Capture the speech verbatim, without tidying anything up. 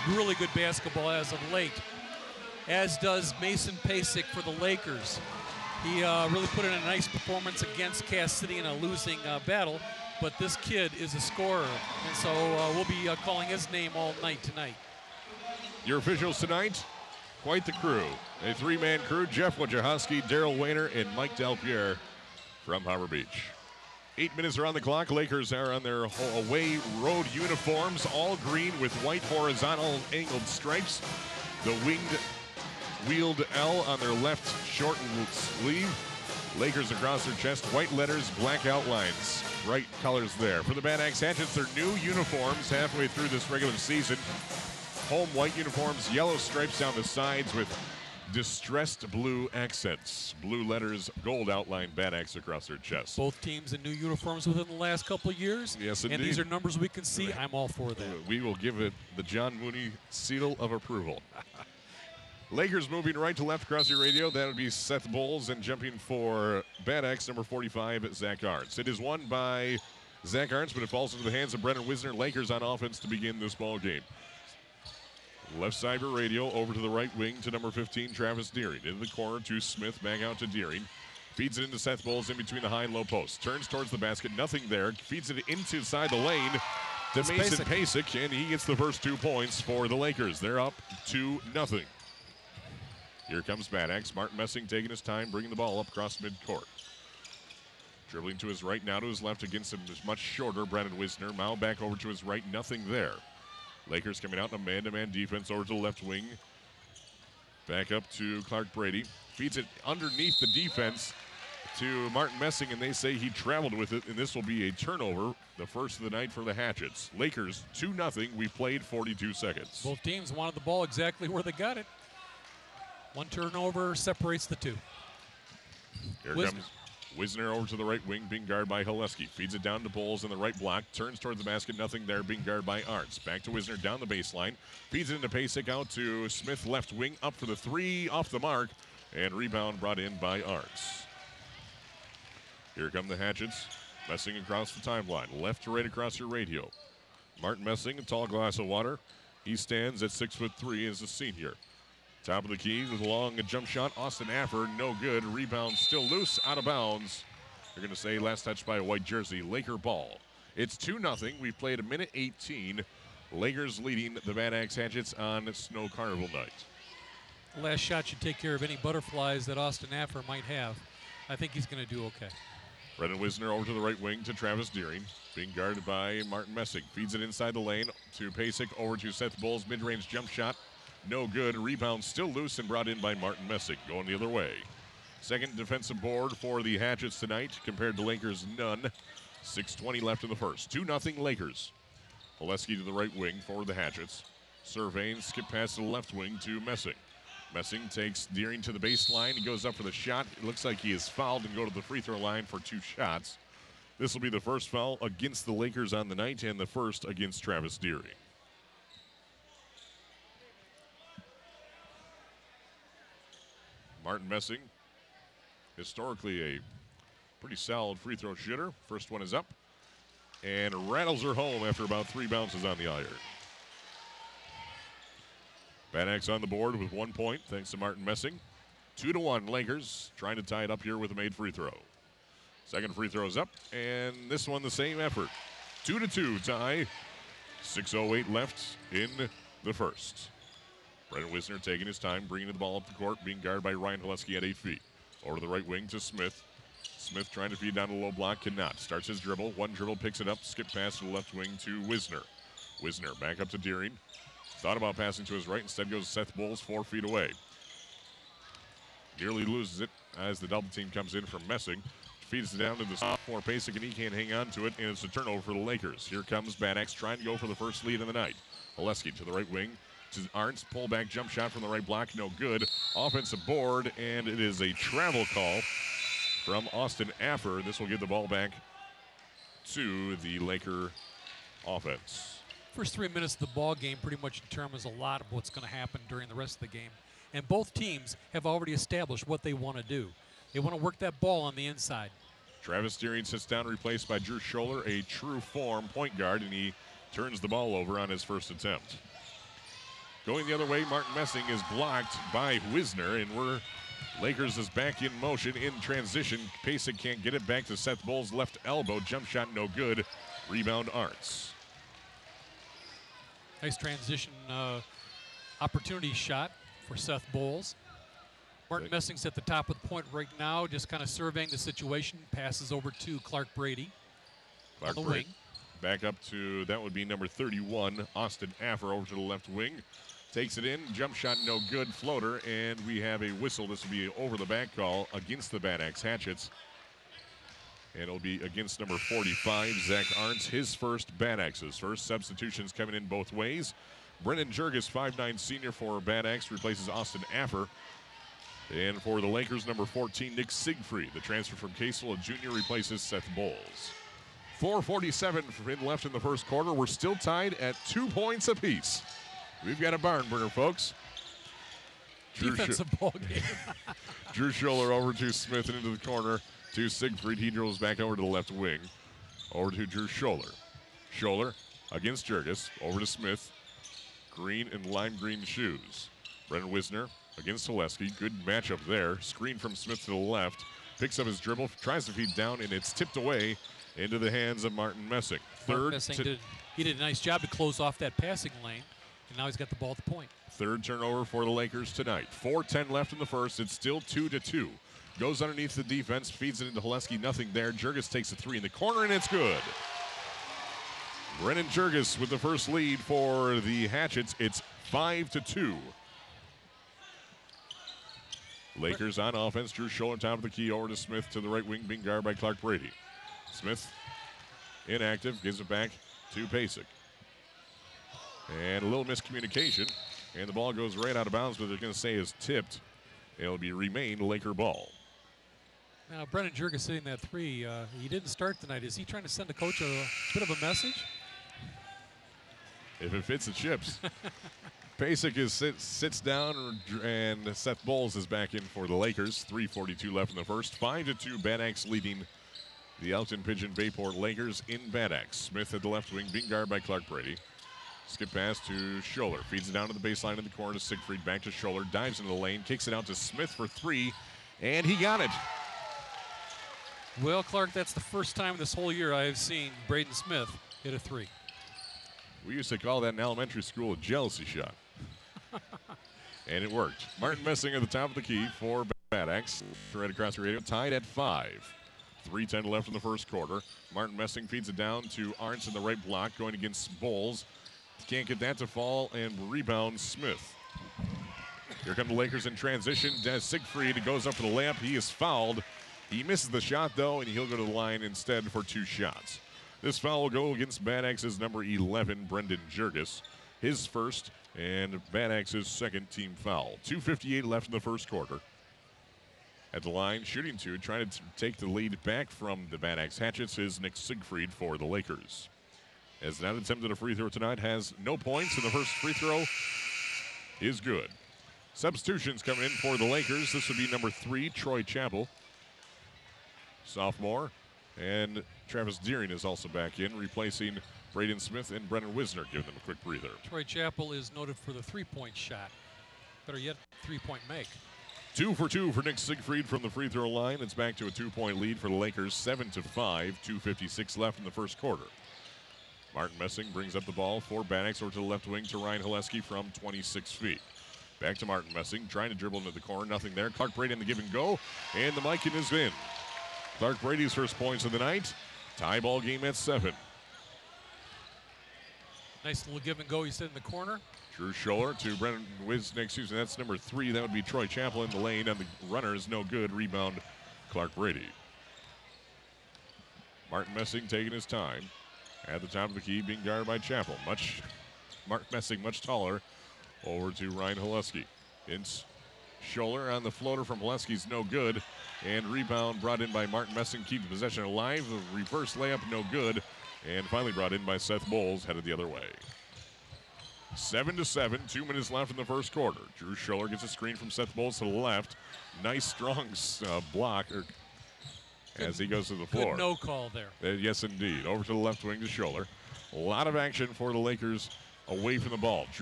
really good basketball as of late, as does Mason Pasek for the Lakers. He uh, really put in a nice performance against Cass City in a losing uh, battle, but this kid is a scorer, and so uh, we'll be uh, calling his name all night tonight. Your officials tonight, quite the crew. A three-man crew, Jeff Wojciechowski, Daryl Wayner, and Mike Delpierre from Harbor Beach. Eight minutes are on the clock. Lakers are on their away road uniforms, all green with white horizontal angled stripes. The winged wheeled L on their left shortened sleeve. Lakers across their chest, white letters, black outlines. Bright colors there. For the Bad Axe Hatchets, their new uniforms halfway through this regular season. Home white uniforms, yellow stripes down the sides with distressed blue accents. Blue letters, gold outline, Bad Axe across their chest. Both teams in new uniforms within the last couple of years. Yes, and indeed. these are numbers we can see. I'm all for that. We will give it the John Mooney seal of approval. Lakers moving right to left across your radio. That would be Seth Bowles, and jumping for Bad Axe, number forty-five, Zach Arntz. It is won by Zach Arntz, but it falls into the hands of Brennan Wisner. Lakers on offense to begin this ball game. Left side for radio, over to the right wing to number fifteen, Travis Deering. Into the corner to Smith, back out to Deering. Feeds it into Seth Bowles in between the high and low posts. Turns towards the basket, nothing there. Feeds it inside the lane to It's Mason Pasek. Pasek, and he gets the first two points for the Lakers. They're up two nothing. Here comes Bad Axe. Martin Messing taking his time, bringing the ball up across midcourt. Dribbling to his right, now to his left against him is much shorter, Brennan Wisner. Mao back over to his right, nothing there. Lakers coming out in a man-to-man defense over to the left wing. Back up to Clark Brady. Feeds it underneath the defense to Martin Messing, and they say he traveled with it, and this will be a turnover, the first of the night for the Hatchets. Lakers two nothing. We've played forty-two seconds. Both teams wanted the ball exactly where they got it. One turnover separates the two. Here Wisner. comes Wisner over to the right wing, being guarded by Haleski. Feeds it down to Bowles in the right block. Turns towards the basket, nothing there, being guarded by Arntz. Back to Wisner down the baseline. Feeds it into Pasek, out to Smith, left wing, up for the three, off the mark. And rebound brought in by Arntz. Here come the Hatchets. Messing across the timeline. Left to right across your radio. Martin Messing, a tall glass of water. He stands at six foot three as a senior. Top of the key with a long jump shot. Austin Affer, no good. Rebound still loose, out of bounds. They're going to say last touch by a white jersey. Laker ball. It's two nothing. We've played a minute eighteen. Lakers leading the Bad Axe Hatchets on Snow Carnival night. The last shot should take care of any butterflies that Austin Affer might have. I think he's going to do okay. Brendan Wisner over to the right wing to Travis Deering. Being guarded by Martin Messing. Feeds it inside the lane to Pasek, over to Seth Bowles. Mid-range jump shot. No good. Rebound still loose and brought in by Martin Messing. Going the other way. Second defensive board for the Hatchets tonight compared to Lakers, none. six twenty left in the first. two nothing Lakers. Oleski to the right wing for the Hatchets. Surveying, skip pass to the left wing to Messing. Messing takes Deering to the baseline. He goes up for the shot. It looks like he is fouled and go to the free throw line for two shots. This will be the first foul against the Lakers on the night and the first against Travis Deering. Martin Messing, historically a pretty solid free throw shooter. First one is up and rattles her home after about three bounces on the iron. Bad Axe on the board with one point, thanks to Martin Messing. Two to one, Lakers trying to tie it up here with a made free throw. Second free throw is up, and this one the same effort. Two to two tie. six oh eight left in the first. Brendan Wisner taking his time, bringing the ball up the court, being guarded by Ryan Haleski at eight feet. Over to the right wing to Smith. Smith trying to feed down the low block, cannot. Starts his dribble, one dribble, picks it up, skip pass to the left wing to Wisner. Wisner back up to Deering. Thought about passing to his right, instead goes Seth Bowles four feet away. Nearly loses it as the double team comes in from Messing. Feeds it down to the sophomore Pasek, and he can't hang on to it, and it's a turnover for the Lakers. Here comes Bad Axe trying to go for the first lead of the night. Oleski to the right wing to Arntz. Pull back jump shot from the right block, no good. Offensive board, and it is a travel call from Austin Affer. This will give the ball back to the Laker offense. First three minutes of the ball game pretty much determines a lot of what's going to happen during the rest of the game. And both teams have already established what they want to do. They want to work that ball on the inside. Travis Deering sits down, replaced by Drew Scholler, a true form point guard, and he turns the ball over on his first attempt. Going the other way, Martin Messing is blocked by Wisner, and we're Lakers is back in motion in transition. Pasek can't get it back to Seth Bowles. Left elbow. Jump shot no good. Rebound Arts. Nice transition uh, opportunity shot for Seth Bowles. Martin Messing's at the top of the point right now, just kind of surveying the situation. Passes over to Clark Brady Clark on the Brady. wing. Back up to, that would be number thirty-one, Austin Affer over to the left wing. Takes it in, jump shot no good, floater, and we have a whistle. This will be over the back call against the Bad Axe Hatchets. And it'll be against number forty-five, Zach Arntz, his first Bad Axes. First substitutions coming in both ways. Brennan Jurgis, five nine senior for Bad Axe, replaces Austin Affer. And for the Lakers, number fourteen, Nick Siegfried, the transfer from Kaysville, a junior, replaces Seth Bowles. four forty-seven left in the first quarter. We're still tied at two points apiece. We've got a barn burner, folks. Defensive ball game. Drew Scholler over to Smith and into the corner to Siegfried. He drills back over to the left wing. Over to Drew Scholler. Scholler against Jurgis. Over to Smith. Green and lime green shoes. Brennan Wisner against Oleski. Good matchup there. Screen from Smith to the left. Picks up his dribble. Tries to feed down, and it's tipped away into the hands of Martin Messing. Third. Messing did, he did a nice job to close off that passing lane. And now he's got the ball at the point. Third turnover for the Lakers tonight. four ten left in the first. It's still two to two. Goes underneath the defense, feeds it into Haleski. Nothing there. Jurgis takes a three in the corner, and it's good. Brennan Jurgis with the first lead for the Hatchets. It's five to two. Lakers on offense. Drew Scholler top of the key over to Smith to the right wing, being guarded by Clark Brady. Smith inactive, gives it back to Pasek. And a little miscommunication, and the ball goes right out of bounds, but they're going to say is tipped. It'll be remain Laker ball. Now, Brennan Jurgis hitting that three. Uh, he didn't start tonight. Is he trying to send the coach a bit of a message? If it fits the chips. Pasek is sit, sits down, and Seth Bowles is back in for the Lakers. three forty-two left in the first. five to two, Bad Axe leading the Elkton Pigeon Bayport Lakers in Bad Axe. Smith at the left wing, being guarded by Clark Brady. Skip pass to Scholler. Feeds it down to the baseline in the corner to Siegfried. Back to Scholler. Dives into the lane. Kicks it out to Smith for three. And he got it. Well, Clark, that's the first time this whole year I've seen Braden Smith hit a three. We used to call that in elementary school a jealousy shot. And it worked. Martin Messing at the top of the key for Bad Axe. Right across the radio. Tied at five. three ten left in the first quarter. Martin Messing feeds it down to Arntz in the right block, going against Bowles. Can't get that to fall, and rebound Smith. Here come the Lakers in transition. Des Siegfried goes up for the layup. He is fouled. He misses the shot, though, and he'll go to the line instead for two shots. This foul will go against Bad Axe's number eleven, Brendan Jurgis. His first, and Bad Axe's second team foul. two fifty-eight left in the first quarter. At the line, shooting two, trying to take the lead back from the Bad Axe Hatchets is Nick Siegfried for the Lakers. As that attempted a free throw tonight has no points, and the first free throw is good. Substitutions coming in for the Lakers. This would be number three, Troy Chappell, sophomore. And Travis Deering is also back in, replacing Braden Smith and Brennan Wisner, giving them a quick breather. Troy Chappell is noted for the three-point shot. Better yet, three-point make. Two for two for Nick Siegfried from the free throw line. It's back to a two-point lead for the Lakers, seven to five, two fifty-six left in the first quarter. Martin Messing brings up the ball for Bad Axe over to the left wing to Ryan Haleski from twenty-six feet. Back to Martin Messing, trying to dribble into the corner, nothing there. Clark Brady in the give and go, and the mic is in. Clark Brady's first points of the night. Tie ball game at seven. Nice little give and go, he said in the corner. Drew Scholler to Brennan Wisner, excuse me, that's number three. That would be Troy Chappell in the lane, and the runner is no good. Rebound, Clark Brady. Martin Messing taking his time. At the top of the key, being guarded by Chappell. Much, Mark Messing much taller. Over to Ryan Haleski. It's Scholler on the floater from Haleski's no good. And rebound brought in by Martin Messing, keep the possession alive. The reverse layup no good. And finally brought in by Seth Bowles, headed the other way. Seven to seven, two minutes left in the first quarter. Drew Scholler gets a screen from Seth Bowles to the left. Nice strong uh, block, or as he goes to the floor. Good no call there. Uh, yes, indeed. Over to the left wing to Scholler. A lot of action for the Lakers away from the ball. Drew